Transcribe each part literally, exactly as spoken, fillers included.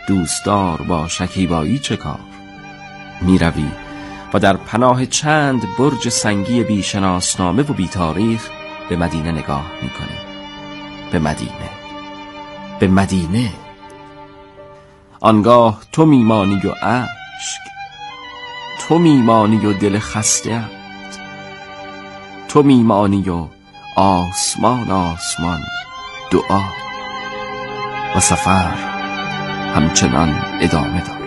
دوستدار با شکیبایی چه کار؟ می روی و در پناه چند برج سنگی بی شناسنامه و بی تاریخ به مدینه نگاه می کنی. به مدینه، به مدینه. آنگاه تو میمانی و اشک، تو میمانی و دل خسته، تو میمانی و آسمان آسمان دعا، و سفر همچنان ادامه دارد.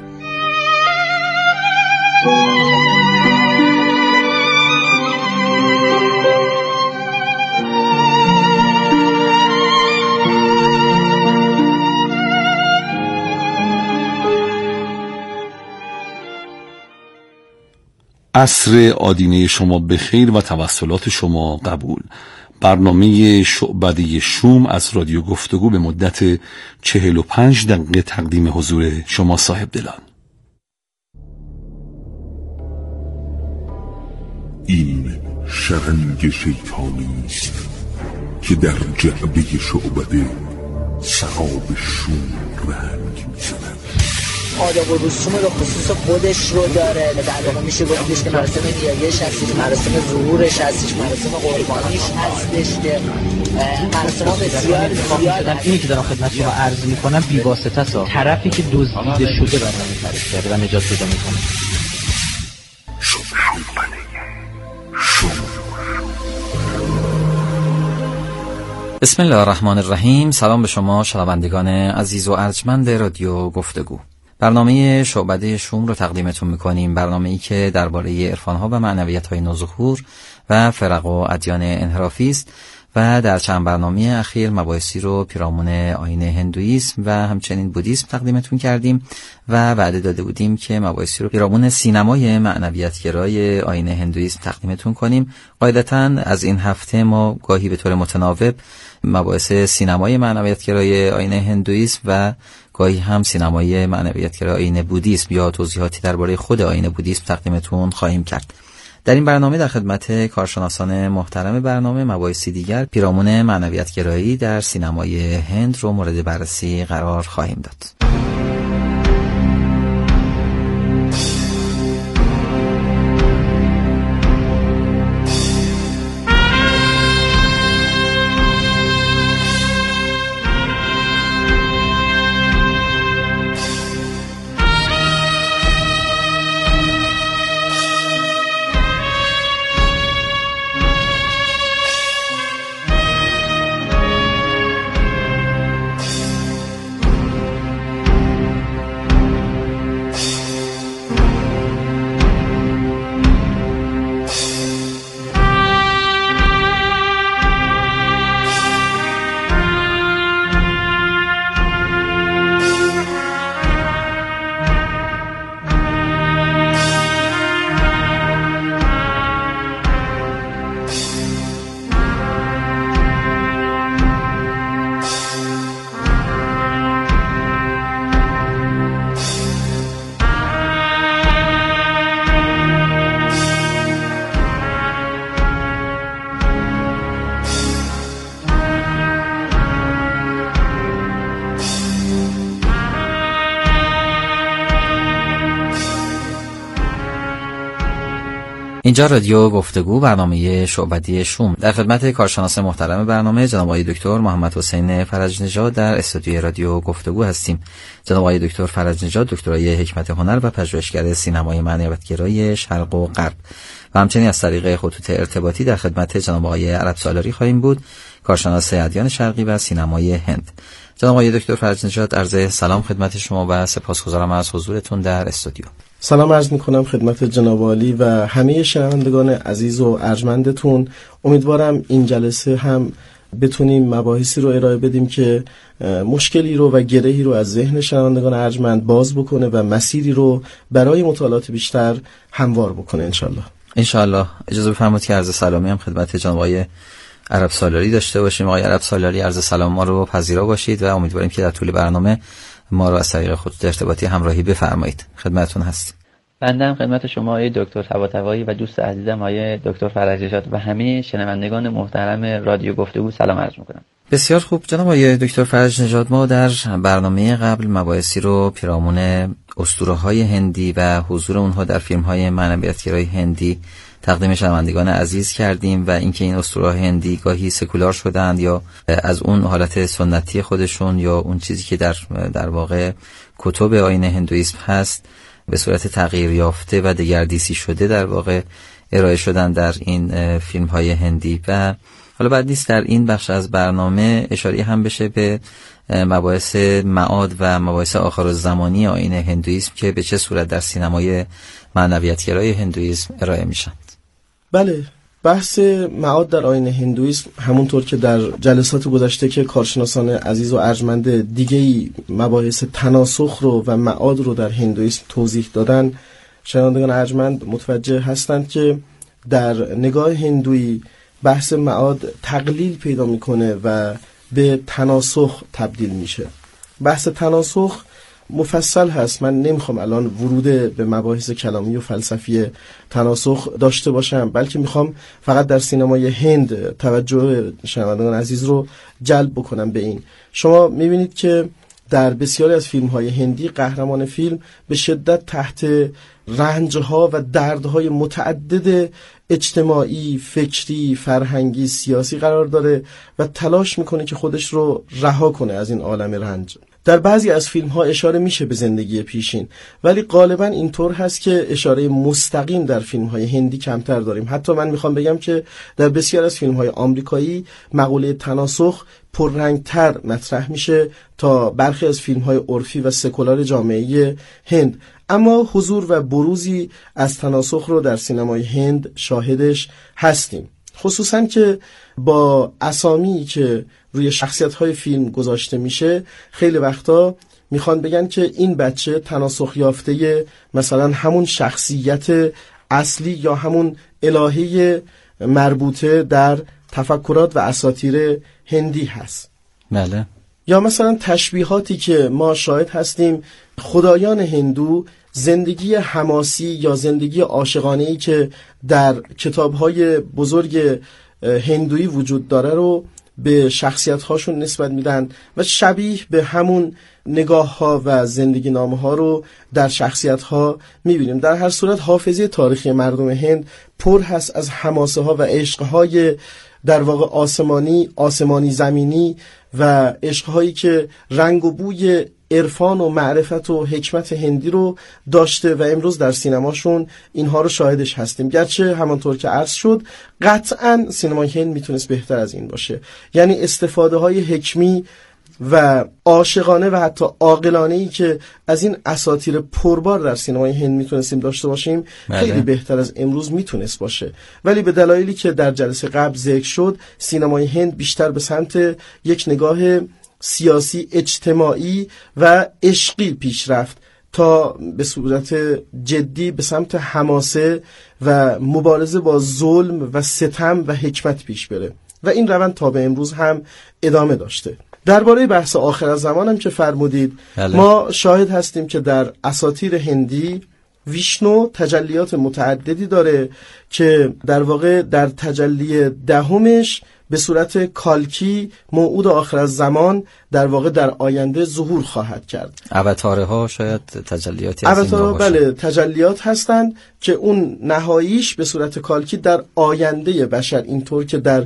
عصر آدینه شما بخیر و توسلات شما قبول. برنامه شعبده شوم از رادیو گفتگو به مدت چهل و پنج دقیقه تقدیم حضور شما صاحب دلان. این شرنگ شیطانی است که در جعبه شعبده سحاب شوم رنگ می‌زند. آداب و رسوم به خصوص خودش رو داره. در واقع میشه گفتش که مراسم نیایش هستش، مراسم ظهورش هستش، مراسم قربانیش هستش که مراسم بسیار زیاد. اینی که دارم خدمت شما عرض میکنم بی واسطه است. طرفی که دزدیده شده برنامه تعریف کرده و نجات پیدا میکنه. بسم الله الرحمن الرحیم. سلام به شما شنوندگان عزیز و ارجمند رادیو گفتگو. برنامه شعبده شوم رو تقدیمتون میکنیم، برنامه‌ای که درباره عرفان‌ها و معنویت‌های نوظهور و فرق و ادیان انحرافی است و در چند برنامه اخیر مباحثی رو پیرامون آیین هندویسم و همچنین بودیسم تقدیمتون کردیم و وعده داده بودیم که مباحثی رو پیرامون سینمای معنویت‌گرای آیین هندویسم تقدیمتون کنیم. قاعدتاً از این هفته ما گاهی به طور متناوب مباحث سینمای معنویت‌گرای آیین هندویسم و گاهی هم سینمای معنویت‌گرای آیین بودیسم یا توضیحاتی درباره خود آیین بودیسم تقدیمتون خواهیم کرد. در این برنامه در خدمت کارشناسان محترم برنامه مباحثی دیگر پیرامون معنویت‌گرایی در سینمای هند رو مورد بررسی قرار خواهیم داد. اینجا رادیو گفتگو، برنامه شعبده شوم. در خدمت کارشناس محترم برنامه جناب آقای دکتر محمد حسین فرج نژاد در استودیوی رادیو گفتگو هستیم. جناب آقای دکتر فرج نژاد دکترای حکمت هنر و پژوهشگر سینمای معنویت‌گرای شرق و غرب و همچنین از طریق خطوط ارتباطی در خدمت جناب آقای عرب سالاری خواهیم بود، کارشناس ادیان شرقی و سینمای هند. جناب آقای دکتر فرج نژاد، عرض سلام خدمت شما و سپاسگزارم از حضورتون در استودیو. سلام عرض میکنم خدمت جناب عالی و همه شنوندگان عزیز و ارجمندتون. امیدوارم این جلسه هم بتونیم مباحثی رو ارائه بدیم که مشکلی رو و گرهی رو از ذهن شنوندگان ارجمند باز بکنه و مسیری رو برای مطالعات بیشتر هموار بکنه انشالله. انشالله. اجازه بفرمایید که عرض سلامی هم خدمت جناب آقای عرب سالاری داشته باشیم. آقای عرب سالاری، عرض سلام ما رو پذیرا باشید و امیدواریم که در طول برنامه ما رو از طریق خطوط ارتباطی همراهی بفرمایید. خدمتتون هستیم. بنده هم خدمت شما آقای دکتر طباطبایی و دوست عزیزم آقای دکتر فرج نژاد و همه شنوندگان محترم رادیو گفتگو سلام عرض می‌کنم. بسیار خوب جناب آقای دکتر فرج نژاد، ما در برنامه قبل مباحثی رو پیرامون اسطوره‌های هندی و حضور اونها در فیلم‌های معنویت‌گرای هندی تقدیم شنوندگان عزیز کردیم و اینکه این اسطوره‌های هندی گاهی سکولار شدند یا از اون حالت سنتی خودشون یا اون چیزی که در در واقع کتب آیین هندویسم هست به صورت تغییر یافته و دگردیسی شده در واقع ارائه شدن در این فیلم‌های هندی. و حالا بعد نیست در این بخش از برنامه اشاره هم بشه به مباحث معاد و مباحث آخرالزمانی آیین هندویسم که به چه صورت در سینمای معنویت‌گرای هندویسم ارائه میشن. بله، بحث معاد در آیین هندویسم همونطور که در جلسات گذشته که کارشناسان عزیز و ارجمند دیگه‌ای مباحث تناسخ رو و معاد رو در هندویسم توضیح دادن، شنوندگان ارجمند متوجه هستند که در نگاه هندویی بحث معاد تقلیل پیدا میکنه و به تناسخ تبدیل میشه. بحث تناسخ مفصل هست، من نمیخوام الان ورود به مباحث کلامی و فلسفی تناسخ داشته باشم، بلکه میخوام فقط در سینمای هند توجه شنوندگان عزیز رو جلب بکنم به این. شما میبینید که در بسیاری از فیلم‌های هندی قهرمان فیلم به شدت تحت رنج‌ها و دردهای متعدد اجتماعی، فکری، فرهنگی، سیاسی قرار داره و تلاش میکنه که خودش رو رها کنه از این عالم رنج. در بعضی از فیلم‌ها اشاره میشه به زندگی پیشین، ولی غالباً اینطور هست که اشاره مستقیم در فیلم‌های هندی کمتر داریم. حتی من میخوام بگم که در بسیار از فیلم‌های آمریکایی مقوله تناسخ پررنگتر مطرح میشه تا برخی از فیلم‌های عرفی و سکولار جامعه هند. اما حضور و بروزی از تناسخ رو در سینمای هند شاهدش هستیم، خصوصاً که با اسامی که روی شخصیت‌های فیلم گذاشته میشه خیلی وقتا میخوان بگن که این بچه تناسخ یافته مثلا همون شخصیت اصلی یا همون الهه مربوطه در تفکرات و اساطیر هندی هست. بله. یا مثلا تشبیهاتی که ما شاهد هستیم خدایان هندو زندگی حماسی یا زندگی عاشقانه‌ای که در کتاب‌های بزرگ هندویی وجود داره رو به شخصیت‌هاشون نسبت میدن و شبیه به همون نگاه‌ها و زندگی نامه‌ها رو در شخصیت‌ها می‌بینیم. در هر صورت حافظه تاریخی مردم هند پر هست از حماسه‌ها و عشق‌های در واقع آسمانی، آسمانی زمینی و عشق‌هایی که رنگ و بوی عرفان و معرفت و حکمت هندی رو داشته و امروز در سینماشون اینها رو شاهدش هستیم. گرچه همانطور که عرض شد قطعاً سینمای هند میتونست بهتر از این باشه، یعنی استفاده های حکمی و عاشقانه و حتی عاقلانه‌ای که از این اساطیر پربار در سینمای هند میتونستیم داشته باشیم بله. خیلی بهتر از امروز میتونست باشه، ولی به دلایلی که در جلسه قبل ذکر شد سینمای هند بیشتر به سمت یک نگاه سیاسی، اجتماعی و عشقی پیش رفت تا به صورت جدی به سمت حماسه و مبارزه با ظلم و ستم و حکمت پیش بره و این روند تا به امروز هم ادامه داشته. درباره بحث آخرالزمان هم که فرمودید بله. ما شاهد هستیم که در اساطیر هندی ویشنو تجلیات متعددی داره که در واقع در تجلی دهمش به صورت کالکی موعود آخرالزمان در واقع در آینده ظهور خواهد کرد. اوتاره ها شاید تجلیاتی از این اوتاره بله تجلیات هستند که اون نهاییش به صورت کالکی در آینده بشر اینطور که در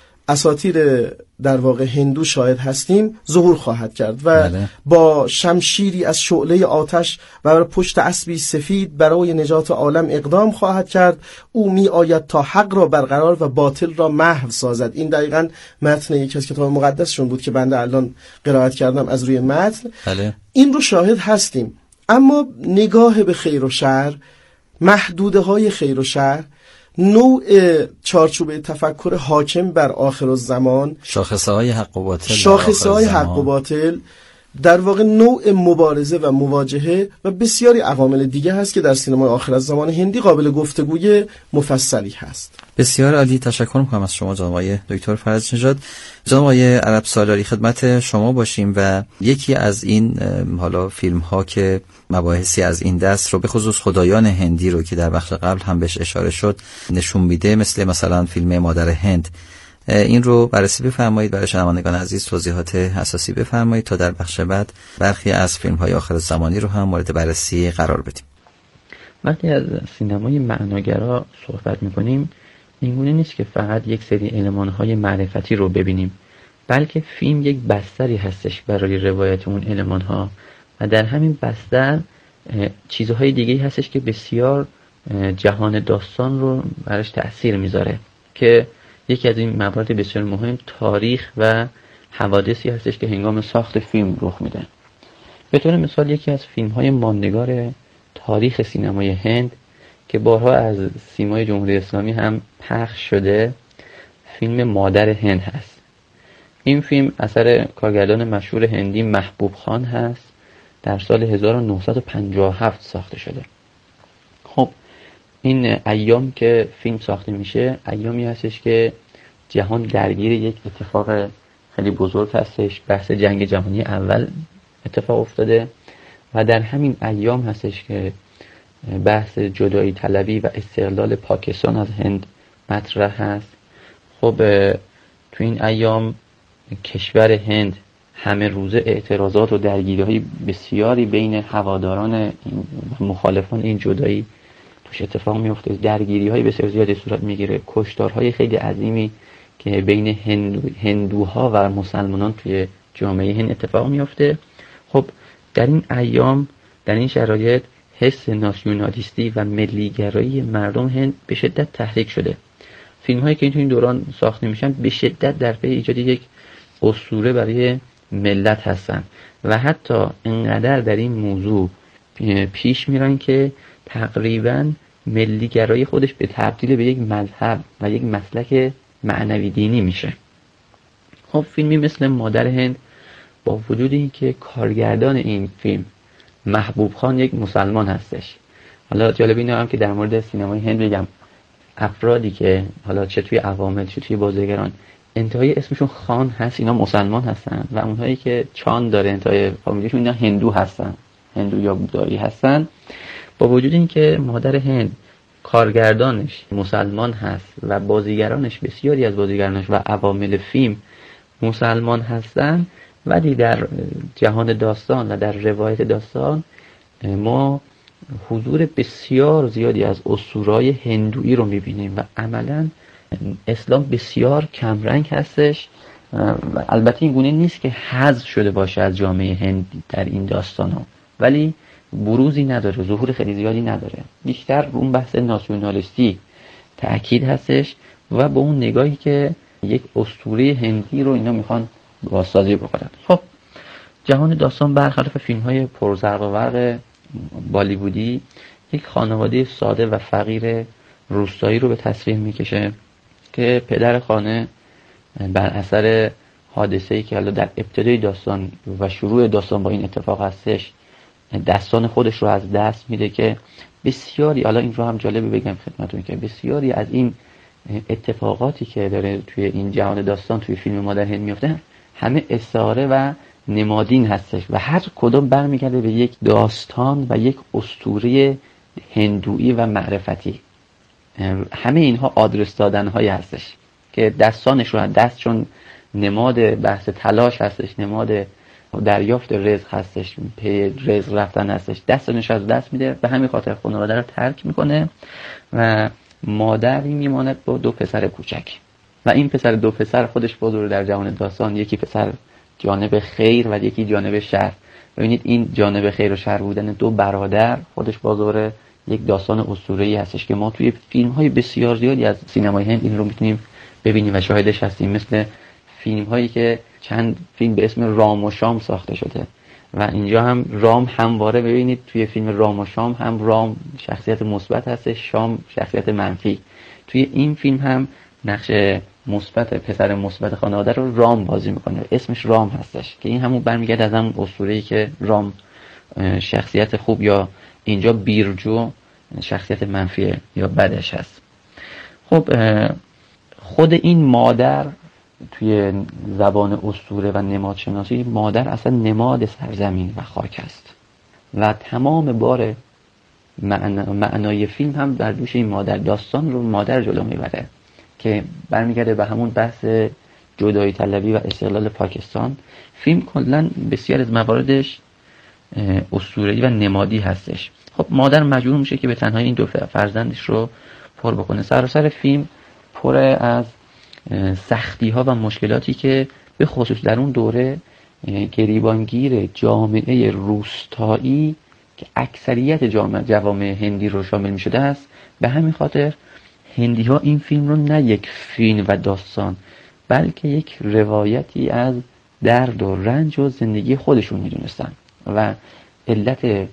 اساطیر در واقع هندو شاهد هستیم ظهور خواهد کرد و بله. با شمشیری از شعله آتش و پشت اسبی سفید برای نجات عالم اقدام خواهد کرد. او می آید تا حق را برقرار و باطل را محو سازد. این دقیقاً متن یکی از کتاب مقدسشون بود که بنده الان قرائت کردم از روی متن بله. این رو شاهد هستیم. اما نگاه به خیر و شر، محدوده های خیر و شر، نوع چارچوب تفکر حاکم بر آخرالزمان، شاخصه های حق و باطل، شاخصه های حق و باطل، در واقع نوع مبارزه و مواجهه و بسیاری عوامل دیگه هست که در سینمای آخرالزمان هندی قابل گفتگوی مفصلی هست. بسیار عالی، تشکر میکنم از شما جناب آقای دکتر فرج نژاد. جناب آقای عرب سالاری خدمت شما باشیم و یکی از این حالا فیلم ها که مباحثی از این دست رو به خصوص خدایان هندی رو که در بخش قبل هم بهش اشاره شد نشون میده، مثل مثلا فیلم مادر هند این رو بررسی بفرمایید، برای شنوندگان عزیز توضیحات اساسی بفرمایید تا در بخش بعد برخی از فیلم‌های آخر زمانی رو هم مورد بررسی قرار بدیم. وقتی از سینمای معناگرا صحبت می‌کنیم، اینگونه نیست که فقط یک سری المان‌های معرفتی رو ببینیم، بلکه فیلم یک بستری هستش برای روایت اون المان‌ها و در همین بستر چیزهای دیگه‌ای هستش که بسیار جهان داستان رو برش تأثیر میذاره، که یکی از این موارد بسیار مهم تاریخ و حوادثی هستش که هنگام ساخت فیلم رخ میده. به طور مثال یکی از فیلم‌های ماندگار تاریخ سینمای هند که بارها از سیمای جمهوری اسلامی هم پخش شده، فیلم مادر هند هست. این فیلم اثر کارگردان مشهور هندی محبوب خان هست، در سال هزار و نهصد و پنجاه و هفت ساخته شده. خب این ایام که فیلم ساخته میشه ایامی هستش که جهان درگیر یک اتفاق خیلی بزرگ هستش، بحث جنگ جهانی اول اتفاق افتاده و در همین ایام هستش که بحث جدایی طلبی و استقلال پاکستان از هند مطرح هست. خب تو این ایام کشور هند همه روزه اعتراضات و درگیری‌های بسیاری بین هواداران این مخالفان این جدایی توش اتفاق میفته، درگیری‌های بسیار زیادی صورت میگیره، کشتارهای خیلی عظیمی که بین هندو، هندوها و مسلمانان توی جامعه هند اتفاق میفته. خب در این ایام، در این شرایط حس ناسیونالیستی و ملیگرایی مردم هند به شدت تحریک شده. فیلم‌هایی که این دوران ساخته میشن به شدت در پی ایجاد یک اسطوره برای ملت هستن و حتی انقدر در این موضوع پیش میرن که تقریباً ملیگرایی خودش به تبدیل به یک مذهب و یک مسلک معنوی دینی میشه. خب فیلمی مثل مادر هند با وجود اینکه کارگردان این فیلم محبوب خان یک مسلمان هستش، حالا جالب اینه هم که در مورد سینمای هند بگم افرادی که حالا چه توی عوامل چه توی بازیگران انتهای اسمشون خان هست اینا مسلمان هستن و اونهایی که چان داره انتهای فامیلیشون اینا هندو هستن، هندو یا بودایی هستن. با وجود اینکه مادر هند کارگردانش مسلمان هست و بازیگرانش بسیاری از بازیگرانش و عوامل فیلم مسلمان هستن، ولی در جهان داستان و در روایت داستان ما حضور بسیار زیادی از اسطوره‌های هندویی رو می‌بینیم و عملاً اسلام بسیار کمرنگ هستش و البته این گونه نیست که حذف شده باشه از جامعه هند در این داستان‌ها، ولی بروزی نداره، ظهور خیلی زیادی نداره، بیشتر اون بحث ناسیونالیستی تأکید هستش و با اون نگاهی که یک اسطوره هندی رو اینا میخوان بازسازی بکنن. خب جهان داستان برخلاف فیلم‌های پرزرق و برق بالیوودی یک خانواده ساده و فقیر روستایی رو به تصویر میکشه که پدر خانه بر اثر حادثه‌ای که حالا در ابتدای داستان و شروع داستان با این اتفاق هستش دستان خودش رو از دست میده، که بسیاری، حالا این رو هم جالبه بگم خدمتتون که بسیاری از این اتفاقاتی که داره توی این جهان داستان توی فیلم مادر هند میفته همه استعاره و نمادین هستش و هر کدوم برمیگرده به یک داستان و یک اسطوره هندویی و معرفتی. همه اینها آدرس دادن های هستش که دستانش رو دست، چون نماد بحث تلاش هستش، نماد دریافت رزق هستش، پی رزق رفتن هستش، دستانش از دست میده، به همین خاطر خانواده رو ترک میکنه و مادری میماند با دو پسر کوچک و این پسر دو پسر خودش بزرگ در جهان داستان، یکی پسر جانب خیر و یکی جانب شر. ببینید این جانب خیر و شر بودن دو برادر خودش بازار یک داستان اسطوره‌ای هستش که ما توی فیلم‌های بسیار زیادی از سینمای هند این رو میتونیم ببینیم و شاهدش هستیم، مثل فیلم‌هایی که چند فیلم به اسم رام و شام ساخته شده و اینجا هم رام همواره ببینید توی فیلم رام و شام هم رام شخصیت مثبت هستش، شام شخصیت منفی. توی این فیلم هم نقش مثبت پسر مثبت خانواده رو رام بازی میکنه، اسمش رام هستش که این همون برمیگرده از همون اسطوره‌ای که رام شخصیت خوب یا اینجا بیرجو شخصیت منفی یا بدش هست. خب خود این مادر توی زبان اسطوره و نمادشناسی، مادر اصلا نماد سرزمین و خاک است و تمام بار معنا، معنای فیلم هم در دوش این مادر، داستان رو مادر جلو میبره که برمیگرده به همون بحث جدایی طلبی و استقلال پاکستان. فیلم کلا بسیار از مواردش اسطوره‌ای و نمادی هستش. خب مادر مجبور میشه که به تنهایی این دو فرزندش رو پر بکنه. سراسر فیلم پر از سختی ها و مشکلاتی که به خصوص در اون دوره گریبانگیر جامعه روستایی که اکثریت جامعه جوامع هندی رو شامل می شده است، به همین خاطر هندی ها این فیلم رو نه یک فیلم و داستان بلکه یک روایتی از درد و رنج و زندگی خودشون می دونستن و علت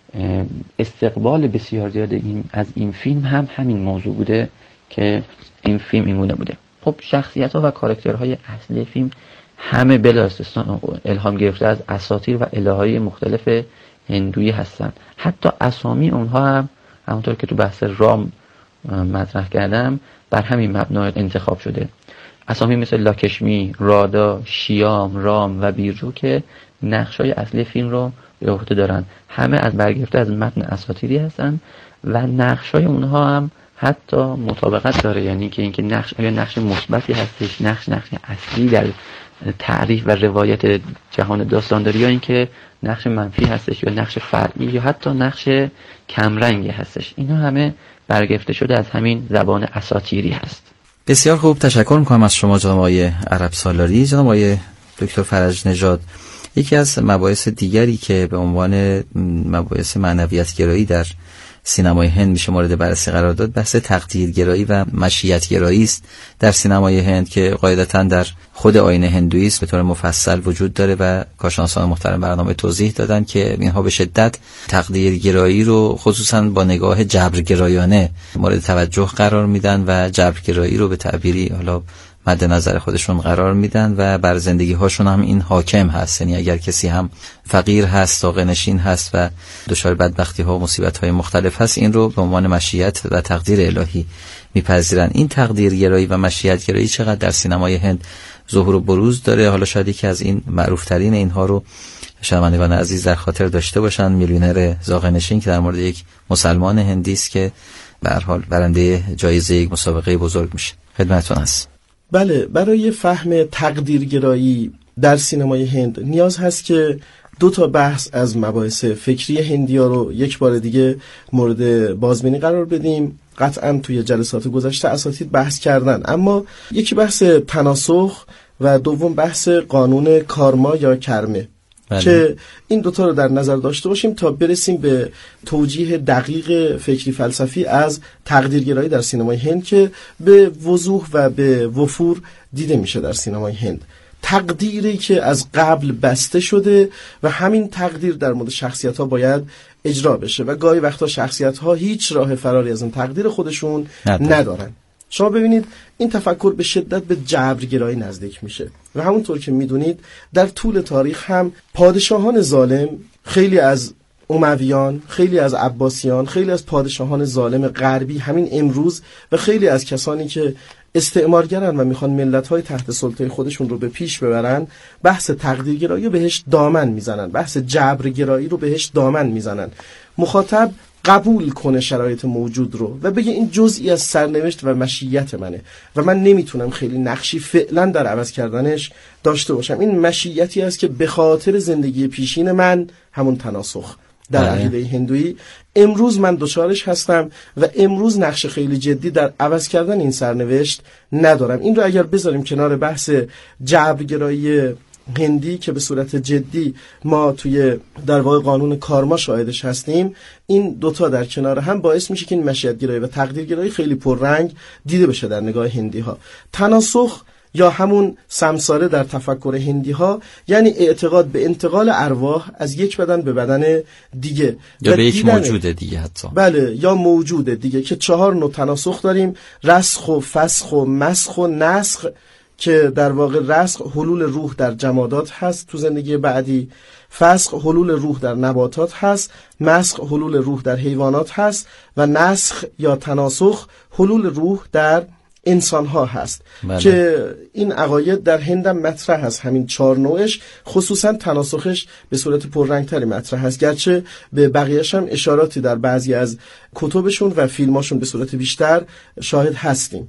استقبال بسیار زیاد این از این فیلم هم همین موضوع بوده که این فیلم اینگونه بوده. خب شخصیت ها و کاراکترهای اصلی فیلم همه بلا استثنا الهام گرفته از اساطیر و الهه‌های مختلف هندویی هستن. حتی اسامی اونها هم همونطور که تو بحث رام مطرح کردم بر همین مبنا انتخاب شده. اسامی مثل لاکشمی، رادا، شیام، رام و بیرجو که نقشای اصلی فیلم رو به عهده دارن، همه از برگرفته از متن اساطیری هستن و نقشای اونها هم حتی مطابقت داره، یعنی که اینکه نقش آیا نقش مثبتی هستش، نقش نقش اصلی در تعریف و روایت جهان داستانداری، یا اینکه نقش منفی هستش یا نقش فرعی یا حتی نقش کمرنگی هستش. اینا همه برگرفته شده از همین زبان اساطیری هست. بسیار خوب، تشکر میکنم از شما جناب آقای عرب سالاری. جناب آقای دکتر فرج نژاد، یکی از مباحث دیگری که به عنوان مباحث معنویت گرایی در سینمای هند میشه مورد بررسی قرار داد، بحث تقدیرگرایی و مشیت گرایی است در سینمای هند که قاعدتاً در خود آیین هندویسم به طور مفصل وجود داره و کارشناسان محترم برنامه توضیح دادن که اینها به شدت تقدیرگرایی رو خصوصاً با نگاه جبرگرایانه مورد توجه قرار میدن و جبرگرایی رو به تعبیری حالا مد نظر خودشون قرار میدن و بر زندگی هاشون هم این حاکم هست. یعنی اگر کسی هم فقیر هست، طاقه‌نشین هست و دچار بدبختی ها و مصیبت های مختلف هست، این رو به عنوان مشیت و تقدیر الهی میپذیرن. این تقدیرگرایی و مشیت گرایی چقدر در سینمای هند ظهور و بروز داره؟ حالا شاید یکی از این معروف ترین اینها رو شنوندگان عزیز در خاطر داشته باشن، میلیونر زاغه‌نشین که در مورد یک مسلمان هندی است که به هر حال برنده جایزه یک مسابقه بزرگ میشه. خدمتتون هست. بله، برای فهم تقدیرگرایی در سینمای هند نیاز هست که دو تا بحث از مباحث فکری هندی‌ها رو یک بار دیگه مورد بازبینی قرار بدیم. قطعاً توی جلسات گذشته اساتید بحث کردن، اما یکی بحث تناسخ و دوم بحث قانون کارما یا کرمه. بله. که این دوتا رو در نظر داشته باشیم تا برسیم به توجیه دقیق فکری فلسفی از تقدیرگرایی در سینمای هند که به وضوح و به وفور دیده میشه در سینمای هند. تقدیری که از قبل بسته شده و همین تقدیر در مورد شخصیت ها باید اجرا بشه و گاهی وقتا شخصیت ها هیچ راه فراری از این تقدیر خودشون ندارن, ندارن. شما ببینید این تفکر به شدت به جبرگرایی نزدیک میشه و همونطور که میدونید در طول تاریخ هم پادشاهان ظالم، خیلی از امویان، خیلی از عباسیان، خیلی از پادشاهان ظالم غربی همین امروز و خیلی از کسانی که استعمارگرن و میخوان ملت‌های تحت سلطه خودشون رو به پیش ببرن، بحث تقدیرگرایی رو بهش دامن میزنن، بحث جبرگرایی رو بهش دامن میزنن. مخاطب قبول کنه شرایط موجود رو و بگه این جزئی از سرنوشت و مشیت منه و من نمیتونم خیلی نقشی فعلا در عوض کردنش داشته باشم. این مشیتی است که به خاطر زندگی پیشین من، همون تناسخ در عقیده هندویی، امروز من دچارش هستم و امروز نقش خیلی جدی در عوض کردن این سرنوشت ندارم. این رو اگر بذاریم کنار بحث جبرگرایی هندی که به صورت جدی ما توی در واقع قانون کارما شاهدش هستیم، این دوتا در کنار هم باعث میشه که این مشیت‌گرایی و تقدیرگرایی خیلی پررنگ دیده بشه در نگاه هندی ها. تناسخ یا همون سمساره در تفکر هندی ها یعنی اعتقاد به انتقال ارواح از یک بدن به بدن دیگه یا به یک موجود دیگه حتی. بله، یا موجود دیگه که چهار نوع تناسخ داریم: رسخ و فسخ و مسخ و نسخ، که در واقع رسخ حلول روح در جمادات هست تو زندگی بعدی، فسخ حلول روح در نباتات هست، مسخ حلول روح در حیوانات هست و نسخ یا تناسخ حلول روح در انسان ها هست. بله. که این عقاید در هندم مطرح هست، همین چهار نوعش، خصوصا تناسخش به صورت پررنگتری مطرح هست، گرچه به بقیه‌اش هم اشاراتی در بعضی از کتبشون و فیلماشون به صورت بیشتر شاهد هستیم.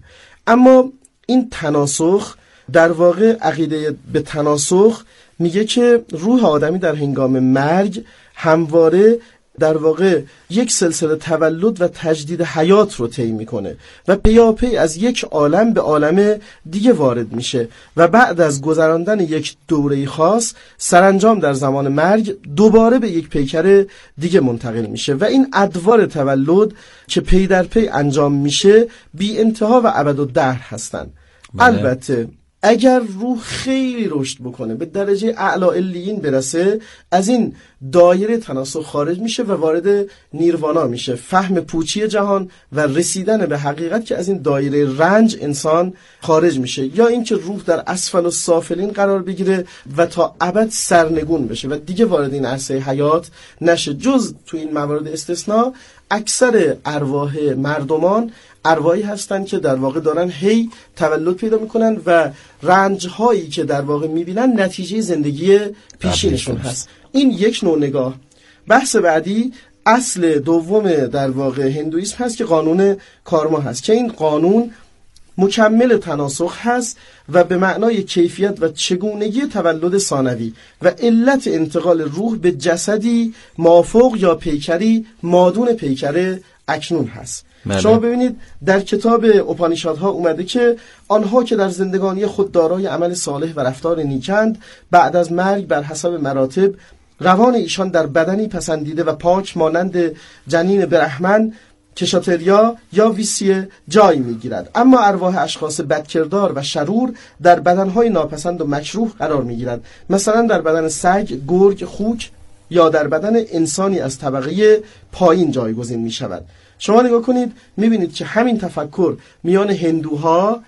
اما این تناسخ در واقع عقیده به تناسخ میگه که روح آدمی در هنگام مرگ همواره در واقع یک سلسله تولد و تجدید حیات رو طی میکنه و پیاپی از یک عالم به عالم دیگه وارد میشه و بعد از گذراندن یک دوره خاص سرانجام در زمان مرگ دوباره به یک پیکر دیگه منتقل میشه و این ادوار تولد که پی در پی انجام میشه بی انتها و ابدالدهر هستن. بله. البته اگر روح خیلی رشد بکنه به درجه اعلی علیین برسه، از این دایره تناسخ خارج میشه و وارد نیروانا میشه، فهم پوچی جهان و رسیدن به حقیقت که از این دایره رنج انسان خارج میشه، یا اینکه روح در اسفل و سافلین قرار بگیره و تا ابد سرنگون بشه و دیگه وارد این عرصه حیات نشه. جز تو این موارد استثناء اکثر ارواح مردمان ارواحی هستند که در واقع دارن هی تولد پیدا میکنن و رنج هایی که در واقع میبینن نتیجه زندگی پیشینشون هست. این یک نوع نگاه. بحث بعدی اصل دوم در واقع هندویسم هست که قانون کارما هست که این قانون مکمل تناسخ هست و به معنای کیفیت و چگونگی تولد ثانوی و علت انتقال روح به جسدی مافوق یا پیکری مادون پیکر اکنون هست. بله. شما ببینید در کتاب اپانیشادها اومده که آنها که در زندگانی خود دارای عمل صالح و رفتار نیکند، بعد از مرگ بر حسب مراتب روان ایشان در بدنی پسندیده و پاک مانند جنین برهمن کشاتریا یا ویسیه جای میگیرد، اما ارواح اشخاص بدکردار و شرور در بدنهای ناپسند و مکروه قرار میگیرد، مثلا در بدن سگ، گرگ، خوک یا در بدن انسانی از طبقه پایین جایگزین میشود. شما نگاه کنید میبینید که همین تفکر میان هندوها،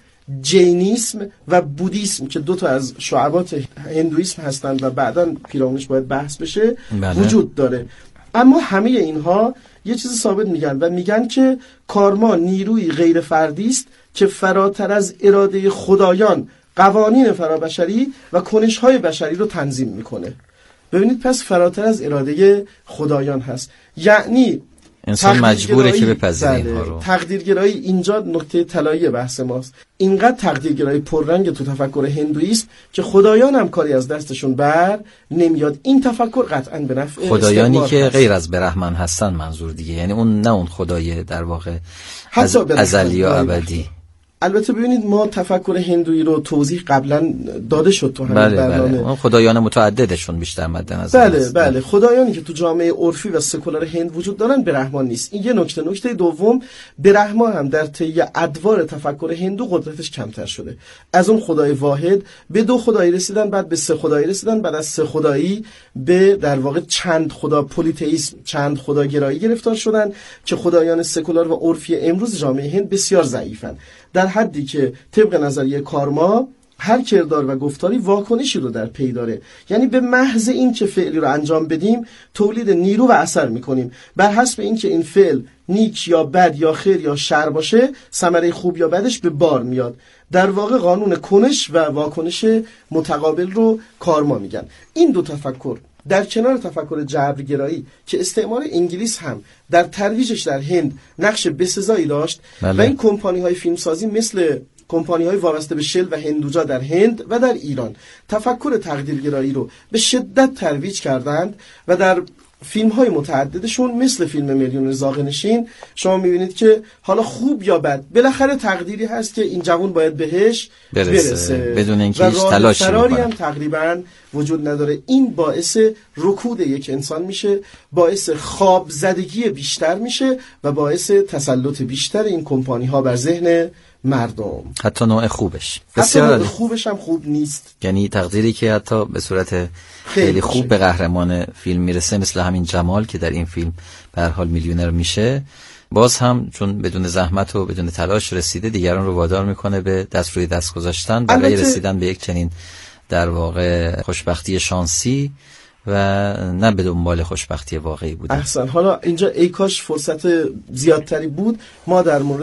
جینیسم و بودیسم که دو تا از شعبات هندویسم هستند و بعداً پیرامونش باید بحث بشه بله. وجود داره. اما همه اینها یه چیز ثابت میگن و میگن که کارما نیروی غیر فردی است که فراتر از اراده خدایان قوانین فرابشری و کنش‌های بشری رو تنظیم میکنه. ببینید پس فراتر از اراده خدایان هست، یعنی انسان مجبوره که بپذیره اینها رو. تقدیرگرایی اینجا نقطه طلایی بحث ماست. اینقدر تقدیرگرایی پررنگ تو تفکر هندویسم که خدایان هم کاری از دستشون بر نمیاد. این تفکر قطعا به نفع خدایانی که هست. غیر از برهمن هستن منظور دیگه، یعنی اون نه اون خدای در واقع از ازلی یا ابدی. البته ببینید ما تفکر هندویی رو توضیح قبلا داده شد تو همین بله برنامه. بله. اون خدایان متعددشون بیشتر مد نظر بله بله بله خدایانی که تو جامعه عرفی و سکولار هند وجود دارن برهمان نیست. این یه نکته. نکته دوم، برهمان هم در طی ادوار تفکر هندو قدرتش کمتر شده. از اون خدای واحد به دو خدایی رسیدن، بعد به سه خدایی رسیدن، بعد از سه خدایی به در واقع چند خدا پلیتئیسم، چند خداگرایی گرفتار شدن که خدایان سکولار و عرفی امروز جامعه هند بسیار ضعیفن، در حدی که طبق نظریه کارما هر کردار و گفتاری واکنشی رو در پی داره. یعنی به محض این که فعلی رو انجام بدیم تولید نیرو و اثر میکنیم، بر حسب این که این فعل نیک یا بد یا خیر یا شر باشه ثمره خوب یا بدش به بار میاد. در واقع قانون کنش و واکنش متقابل رو کارما میگن. این دو تفکر در کنار تفکر جبرگرایی که استعمار انگلیس هم در ترویجش در هند نقش بسزایی داشت بله. و این کمپانی های فیلمسازی مثل کمپانی های وابسته به شل و هندوجا در هند و در ایران تفکر تقدیرگرایی رو به شدت ترویج کردند و در فیلم های متعددشون مثل فیلم میلیون زاغنشین شما میبینید که حالا خوب یا بد بالاخره تقدیری هست که این جوان باید بهش برسه, برسه. بدون اینکه هیچ تلاشی فراری هم تقریبا وجود نداره. این باعث رکود یک انسان میشه، باعث خواب زدگی بیشتر میشه و باعث تسلط بیشتر این کمپانی ها بر ذهن مردم. حتی نوع خوبش بسیار حتی نوع خوبش هم خوب نیست، یعنی تقدیری که حتی به صورت خیلی خوب به قهرمان فیلم میرسه، مثل همین جمال که در این فیلم به هر حال میلیونر میشه، باز هم چون بدون زحمت و بدون تلاش رسیده دیگران رو وادار میکنه به دست روی دست گذاشتن برای رسیدن به یک چنین در واقع خوشبختی شانسی و نه به دنبال خوشبختی واقعی بودن. احسن. حالا اینجا ای کاش فرصت زیادتری بود ما در مورد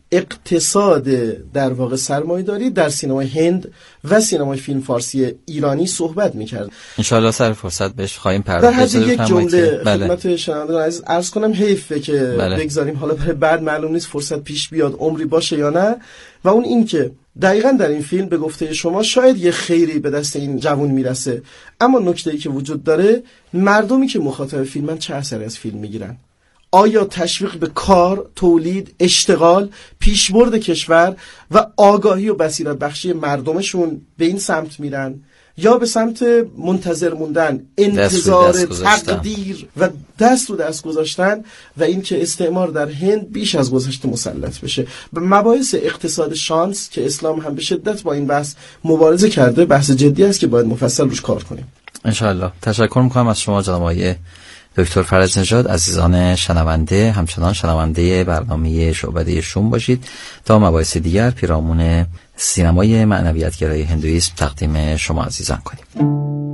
اقتصاد در واقع سرمایه‌داری در سینمای هند و سینمای فیلم فارسی ایرانی صحبت می‌کرد. انشالله سر فرصت بهش خواهیم پرداخت. در حد یک جمله بله. خدمت شنوندگان عزیز عرض کنم حیفه که بله. بگذاریم حالا برای بعد معلوم نیست فرصت پیش بیاد عمری باشه یا نه، و اون این که دقیقاً در این فیلم به گفته شما شاید یه خیری به دست این جوان میرسه، اما نکته‌ای که وجود داره مردمی که مخاطب فیلمن چه اثری از فیلم میگیرن. آیا تشویق به کار، تولید، اشتغال، پیشبرد کشور و آگاهی و بصیرت بخشی مردمشون به این سمت میرن، یا به سمت منتظر موندن، انتظار تقدیر و دست رو دست گذاشتن و این که استعمار در هند بیش از گذشته مسلط بشه؟ به مباحث اقتصاد شانس که اسلام هم به شدت با این بحث مبارزه کرده، بحث جدی است که باید مفصل روش کار کنیم. انشاءالله. تشکر میکنم از شما جناب آقای دکتر فرج نژاد. عزیزان شنونده، همچنان شنونده برنامه شعبده شوم باشید تا مباحث دیگر پیرامون سینمای معنویت‌گرای هندویسم تقدیم شما عزیزان کنیم.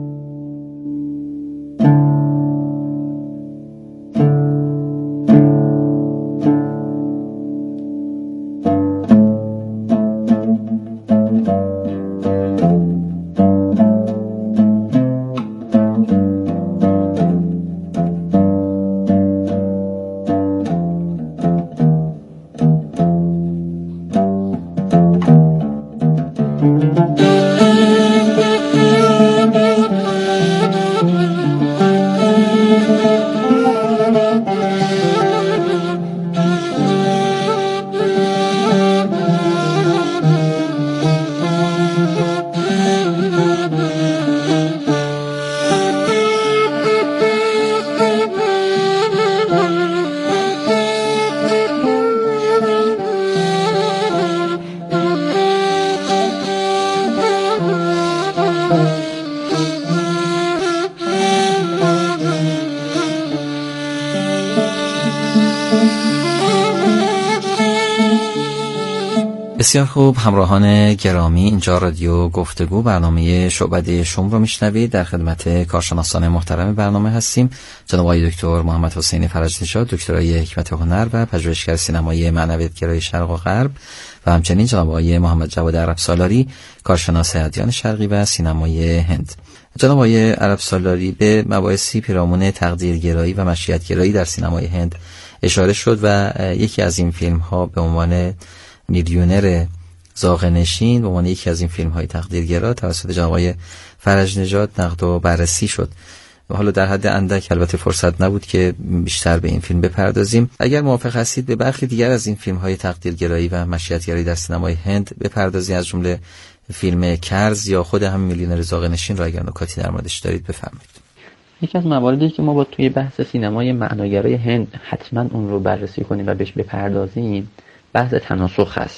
بسیار خوب، همراهان گرامی، اینجا رادیو گفتگو برنامه شعبده شوم رو میشنوید. در خدمت کارشناسان محترم برنامه هستیم، جناب آقای دکتر محمد حسین فرج نژاد، دکترای حکمت هنر و پژوهشگر سینمای معنویت‌گرای شرق و غرب، و همچنین جناب آقای محمد جواد عرب سالاری، کارشناس ادیان شرقی و سینمای هند. جناب آقای عرب سالاری، به مباحثی پیرامون تقدیرگرایی و مشیت‌گرایی در سینمای هند اشاره شد و یکی از این فیلم‌ها به عنوان میلیونر زاغنشین به عنوان یکی از این فیلم های تقدیرگرا توسط جناب آقای فرج نژاد نقد و بررسی شد. و حالا در حد اندک البته فرصت نبود که بیشتر به این فیلم بپردازیم. اگر موافق هستید به برخی دیگر از این فیلم های تقدیرگرایی و مشیت‌گرایی در سینمای هند بپردازیم، از جمله فیلم کرز یا خود هم میلیونر زاغنشین را اگر نکاتی در موردش دارید بفرمایید. یکی از مواردی که ما با توی بحث سینمای معناگرای هند حتما اون رو بررسی کنیم و بهش بپردازیم، بحث تناسخ هست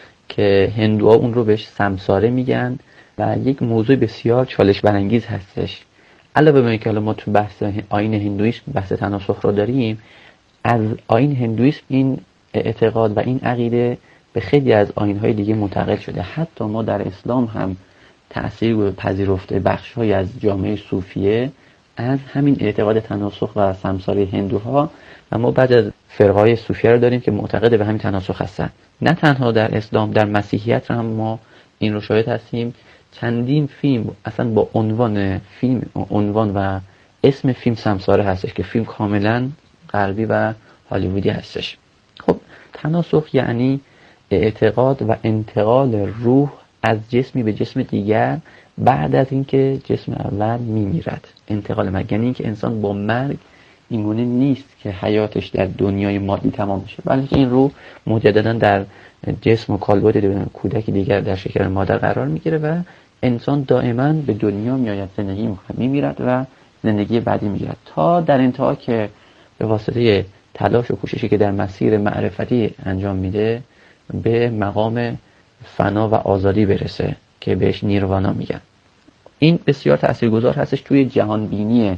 که هندوها اون رو بهش سمساره میگن و یک موضوع بسیار چالش برانگیز هستش. علاوه بر اینکه ما تو بحث آیین هندویسم بحث تناسخ رو داریم، از آیین هندویسم این اعتقاد و این عقیده به خیلی از آیین‌های دیگه منتقل شده. حتی ما در اسلام هم تأثیر پذیرفته بخش‌های از جامعه صوفیه از همین اعتقاد تناسخ و سمساره هندوها، و ما بعد از فرقه‌های صوفیه رو داریم که معتقد به همین تناسخ هستن. نه تنها در اسلام، در مسیحیت هم ما این رو شاهد هستیم. چندین فیلم اصلا با عنوان فیلم عنوان و اسم فیلم سمساره هستش که فیلم کاملا غربی و هالیوودی هستش. خب تناسخ یعنی اعتقاد و انتقال روح از جسمی به جسم دیگر بعد از اینکه جسم اول میمیرد. انتقال مرگ یعنی اینکه انسان با مرگ اینگونه نیست که حیاتش در دنیای مادی تمام میشه، بلکه این روح مجددا در جسم و کالبد کودک دیگر در شکم مادر قرار میگیره و انسان دائما به دنیا میآید، زندگی میکنه، میمیرد و زندگی بعدی میگیرد، تا در انتها که به واسطه تلاش و کوششی که در مسیر معرفتی انجام میده به مقام فنا و آزادی برسه که بهش نیروانا میگن. این بسیار تاثیرگذار هستش توی جهان بینی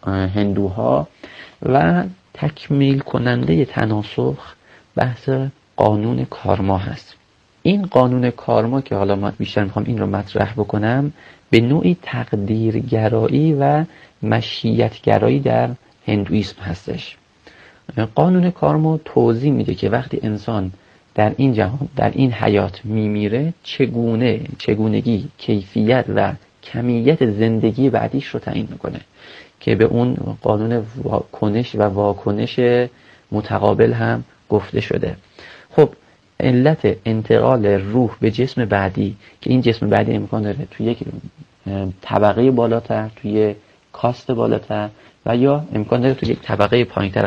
هندوها و تکمیل کننده تناسخ بحث قانون کارما هست. این قانون کارما که حالا من بیشتر میخوام این رو مطرح بکنم، به نوعی تقدیرگرایی و مشیت‌گرایی در هندویسم هستش. قانون کارما توضیح میده که وقتی انسان در این جهان، در این حیات میمیره، چگونه چگونگی کیفیت و کمیت زندگی بعدیش رو تعیین میکنه که به اون قانون کنش و واکنش متقابل هم گفته شده. خب علت انتقال روح به جسم بعدی که این جسم بعدی امکان داره توی یک طبقه بالاتر، توی کاست بالاتر و یا امکان داره توی یک طبقه پایینتر